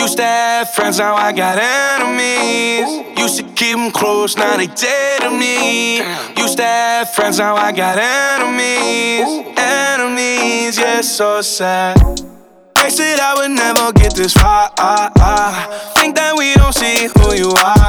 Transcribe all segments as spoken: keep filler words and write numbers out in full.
Used to have friends, now I got enemies. Used to keep them close, now they dead to me. Used to have friends, now I got enemies. Enemies, yeah, so sad. They said I would never get this far. Think that we don't see who you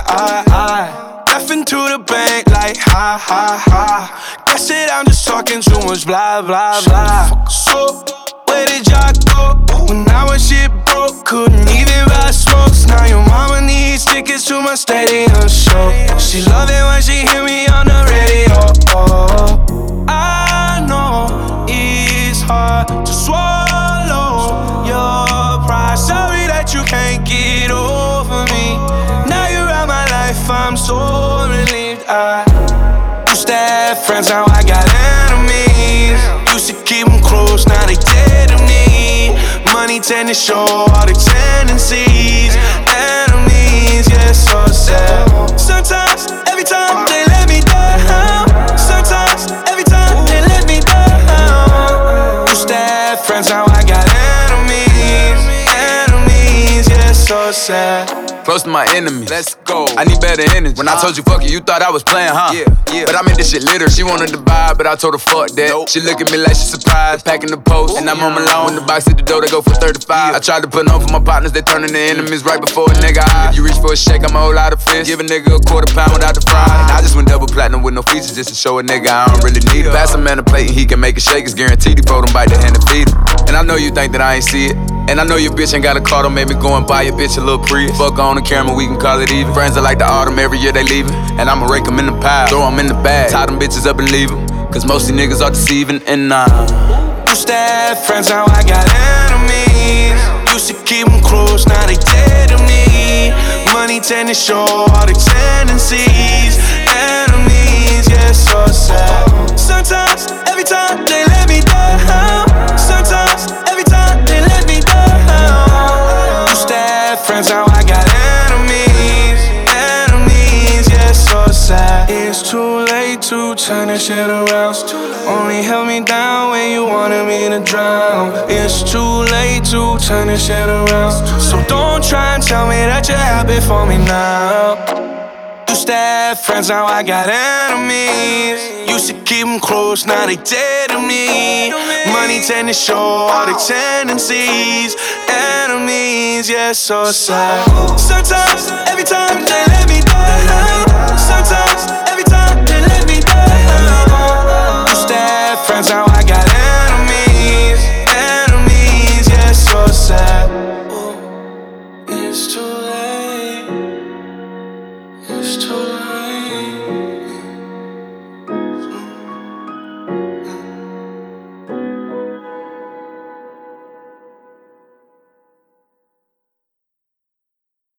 are. Left into the bank like ha ha ha. Guess that I'm just talking too much blah blah blah. So where did y'all go? When I was shit broke, couldn't even buy smokes. Now your mama needs tickets to my stadium show. She love it when she hear me on the radio. Oh, I know it's hard to swallow your pride. Sorry that you can't get over me. Now you're out my life, I'm so relieved. I used to have friends, now I got enemies. Used to keep them close, now they dead to me. Money tend to show all the tendencies. Enemies, yeah, so sad. Sometimes, every time they let me down. Sometimes, every time they let me down. Used to have friends, now I got enemies. Enemies, yeah, so sad. Close to my enemies, let's go. I need better energy. When I told you fuck you, you thought I was playing, huh? Yeah, yeah. But I made this shit litter. She wanted to buy, but I told her fuck that. Nope. She look at me like she surprised, packing the post. And I'm on my lawn. When the box hit the door, they go for thirty-five. Yeah. I tried to put on for my partners, they turning to enemies right before a nigga eye. If you reach for a shake, I'm a whole lot of fish. Give a nigga a quarter pound without the fry. And I just went double platinum with no features just to show a nigga I don't really need it. Pass a man a plate and he can make a shake. It's guaranteed he fold him bite the hand and feed him. And I know you think that I ain't see it. And I know your bitch ain't got a car, don't make me go and buy your bitch a little Prius. Fuck on the camera, we can call it even. Friends are like the autumn, every year they leaving. And I'ma rake them in the pile, throw them in the bag, tie them bitches up and leave them. Cause most of these niggas are deceiving and nah. Used to have friends, now I got enemies. Used to keep them close, now they dead to me. Money tend to show all the tendencies. Enemies, yeah, so sad. Sometimes, every time they let me down. Sometimes, every time they let me down. Used to have friends, now I got enemies. Enemies, yeah, so sad. It's too late to turn this shit around. Only held me down when you wanted me to drown. It's too late to turn this shit around. So don't try and tell me that you're happy for me now. Used to have friends, now I got enemies. Used to keep them close, now they dead to me. Money tend to show all the tendencies. Enemies, yeah, so sad. Sometimes, every time they let me down.